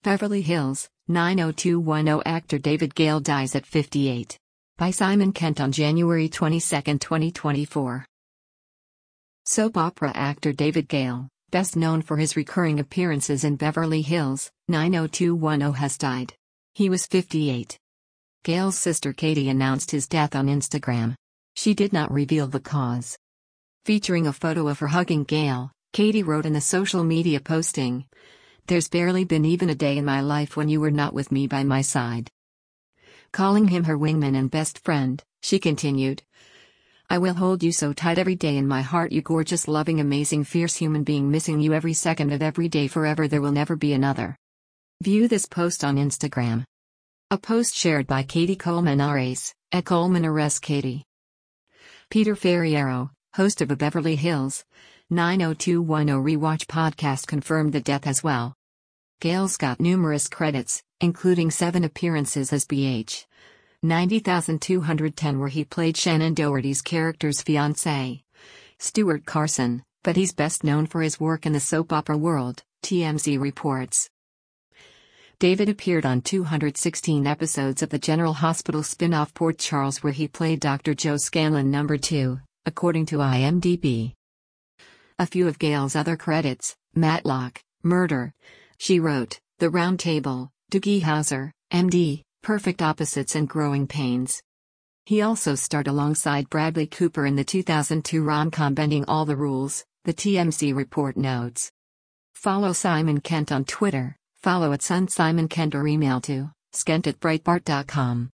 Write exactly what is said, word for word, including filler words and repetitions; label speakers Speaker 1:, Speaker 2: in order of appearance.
Speaker 1: Beverly Hills, nine oh two one oh Actor David Gale dies at fifty-eight. By Simon Kent on January twenty-second, twenty twenty-four. Soap opera actor David Gale, best known for his recurring appearances in Beverly Hills, nine oh two one oh, has died. He was fifty-eight. Gale's sister Katie announced his death on Instagram. She did not reveal the cause. Featuring a photo of her hugging Gale, Katie wrote in a social media posting, "There's barely been even a day in my life when you were not with me by my side." Calling him her wingman and best friend, she continued, "I will hold you so tight every day in my heart, you gorgeous, loving, amazing, fierce human being, missing you every second of every day forever, there will never be another." View this post on Instagram. A post shared by Katie Colmenares, at Colmenares Katie. Peter Ferriero, host of a Beverly Hills, nine oh two one oh Rewatch podcast, confirmed the death as well. Gale's got numerous credits, including seven appearances as B H ninety thousand two hundred ten, where he played Shannon Doherty's character's fiancé, Stuart Carson, but he's best known for his work in the soap opera world, T M Z reports. David appeared on two hundred sixteen episodes of the General Hospital spin-off Port Charles, where he played Doctor Joe Scanlon number two, according to I M D B. A few of Gale's other credits: Matlock, Murder, She Wrote, The Round Table, Doogie Howser, M D, Perfect Opposites, and Growing Pains. He also starred alongside Bradley Cooper in the two thousand two rom-com Bending All the Rules, the T M Z report notes. Follow Simon Kent on Twitter, follow at Son Simon Kent, or email to skent at breitbart dot com.